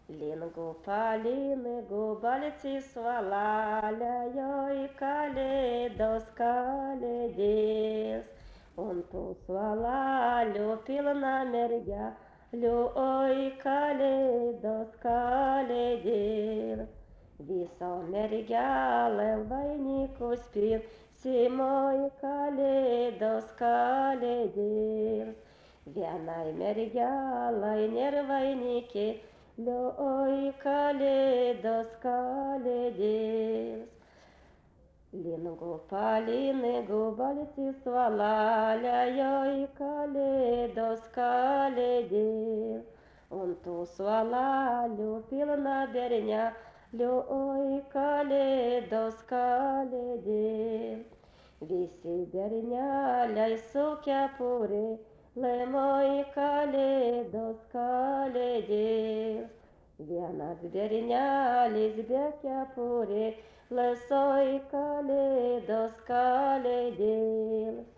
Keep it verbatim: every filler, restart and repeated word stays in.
Lingu palingu balcis valaļoju kalēdos kalēdīs, un tu svalāļu pilna merģaļu, oi kalēdos kalēdīs. Viso merģāle vainikus pirsimoj kalēdos kalēdīs. Vienai merģālai nervainiki, ļoj kalēdos kalēdīs. Lingu palingu balcis valaļoju kalēdos kalēdīs, un tu svalāļu pilna berņaļu, oi kalēdos kalēdīs. Visi berņaļai su ķepuri, lemoj kalēdos kalēdīs. Vienas berņālis be ķepuri, lesoj kalēdos kalēdīs.